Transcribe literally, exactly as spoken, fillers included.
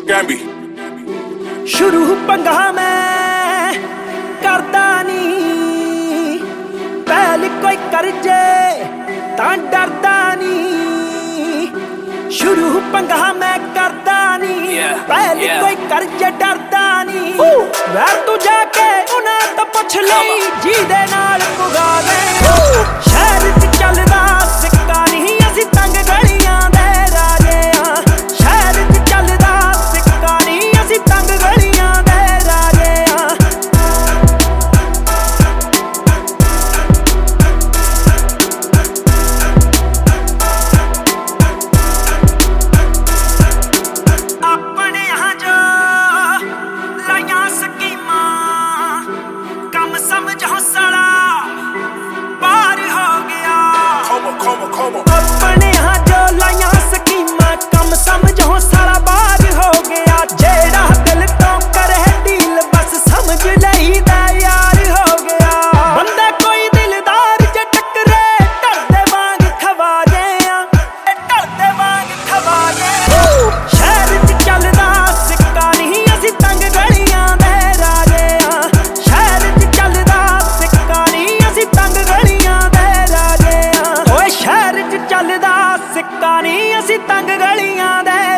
Gambi शुरू पंगा मैं करदा नी पहल कोई कर जे तां डरदा नी शुरू पंगा मैं करदा नी पहल कोई कर जे डरदा नी यार तू जाके उन्हां तो पुछ लई जी दे नाल पुगा दे शहर च चलदा सिक्का नहीं असीं तंग गलियां दे राजे आ शहर च चलदा सिक्का नहीं असीं तंग गलियां दे राजे आ अपने यहाँ जो लाइयां स्कीमां कम समझो साला पार हो गया अपने यहाँ जो लाइयां स्कीमां कम समझो साला पार हो गया जेड़ा दिल तो करे डील बस समझ लईदा यार हो गया बंदा कोई दिलदार जे टकरे डरदे वांग खवाजे आ डरदे वांग खवाजे शहर च चलदा सिक्का नहीं असीं तंग गलियां दे राजे आ शहर च चलदा सिक्का नहीं असीं तंग गलियां दे राजे आ ओए शहर च चलदा सिक्का नहीं असीं तंग गलियां दे